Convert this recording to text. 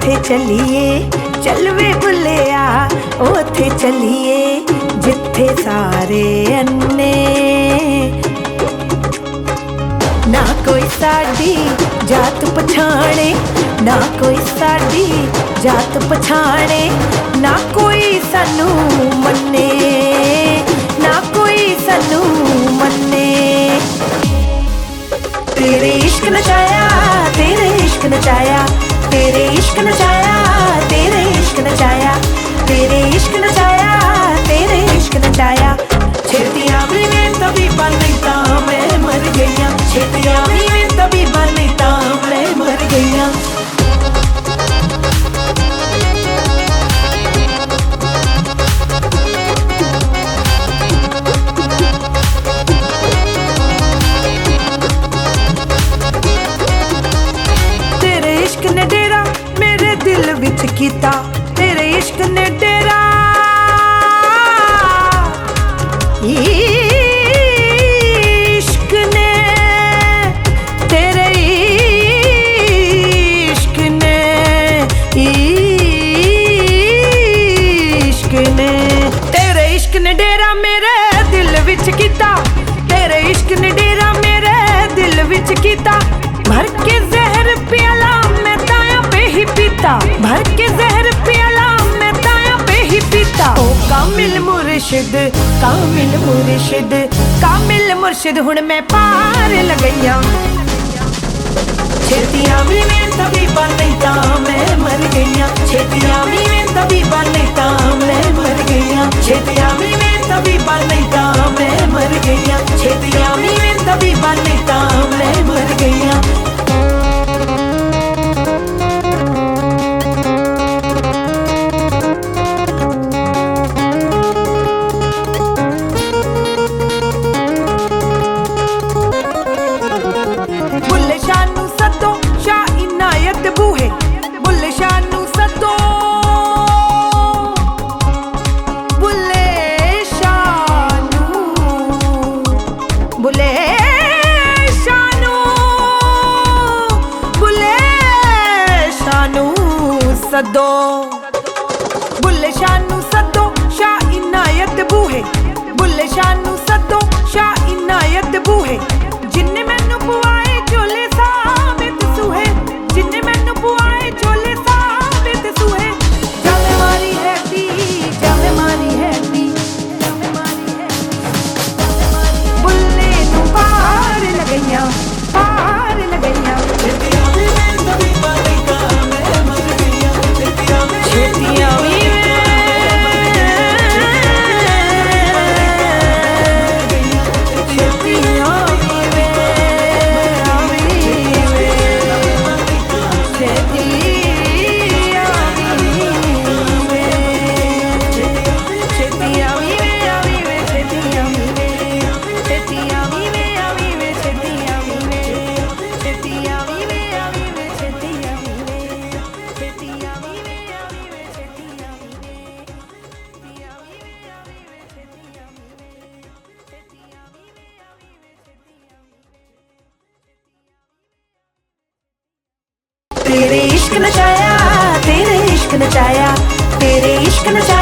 ओथे चलिए चल वे बुलिया, ओथे चलिए जिथे सारे अन्ने। ना कोई साडी जात पछाणे, ना कोई साडी जात पछाणे, ना कोई सानू मन्ने, ना कोई सानू मन्ने। तेरे इश्क नचाया, तेरे इश्क नचाया, तेरे इश्क नचाया, तेरे इश्क नचाया, तेरे इश्क नचाया, तेरे इश्क नचाया। छेतियां भी मैं तबीबा नहीं तां मैं मर गईयां, छेतियां भी मैं तबीबा नहीं तां मैं मर गईयां। तेरे इश्क ने डेरा मेरे दिल विच कीता, तेरे इश्क ने डेरा, इश्क ने, तेरे इश्क ने, इश्क ने, तेरे इश्क ने डेरा मेरे दिल विच कीता, तेरे इश्क ने डेरा मेरे दिल विच कीता। भर के जहर प्याला मैं ताया पे ही पीता, भर के जहर प्याला मैं ताया पे ही पीता। ओ कामिल मुर्शिद, कामिल मुर्शिद, कामिल मुर्शिद हुण मैं पार लगईयां। छेतियां भी मैं तबीबा नहीं तां मैं मर गईयां, छेतियां भी मैं तबीबा नहीं तां मैं मर गईयां, छेतियां भी मैं तबीबा नहीं तां मैं मर गईयां, छेतियां भी मैं तबीबा नहीं तां मैं मर गईयां। बुल्ले शाह नू सदो शाह इनायत बूहे, बुल्ले शाह नू सदो, बुल्ले शाह नू, बुल्ले शाह नू, बुल्ले शाह नू सदो, बुल्ले शाह नू सदो शाह इनायत बूहे, बुल्ले शाह नू सदो शाह इनायत बूहे। जिन्ने मैनू पुआए झोले साबित सूहे, जिन्ने मैनू पुआए झोले साबित सूहे। जावे मारी है दी, जावे मारी है दी, बुल्ले नू पार लगईयां, पार लगईयां। छेतियां भी मैं तबीबा नहीं तां मैं मर गईयां, छेतियां भी तेरे इश्क नचाया, तेरे इश्क नचाया, तेरे इश्क नचाया।